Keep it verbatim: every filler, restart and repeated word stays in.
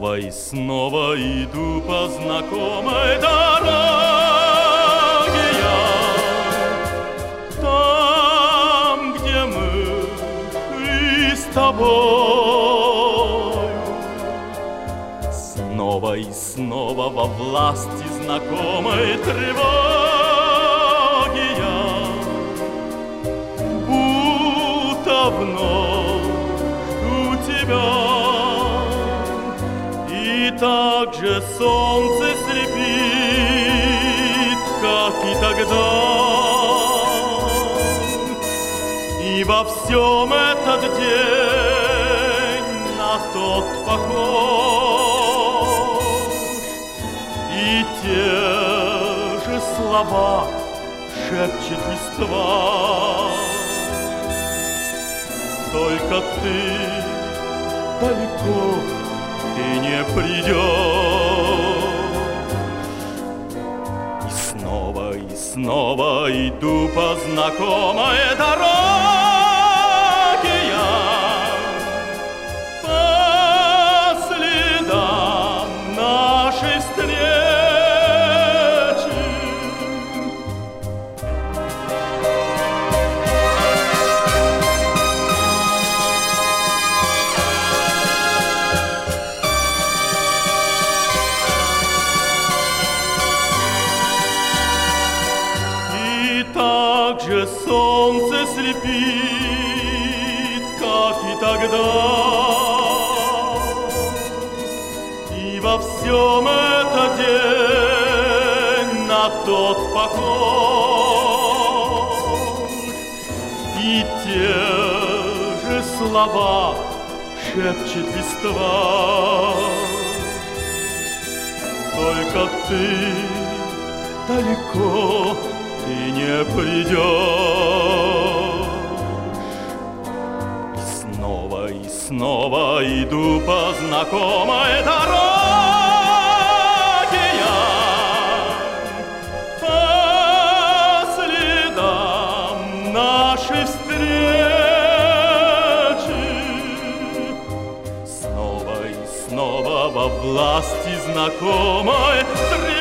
Снова и снова иду по знакомой дороге я, там, где мы шли с тобой. Снова и снова во власти знакомой тревоги я, будто вновь жду тебя. И так же солнце слепит, как и тогда, и во всем этот день на тот похож. И те же слова шепчет листва, только ты далеко, ты не придешь. И снова, и снова иду по знакомой дороге я, по следам нашей встречи. Так же солнце слепит, как и тогда, и во всем этот день на тот похож. И те же слова шепчет листва, только ты далеко, ты не придешь. И снова, и снова иду по знакомой дороге я, по следам нашей встречи. Снова и снова во власти знакомой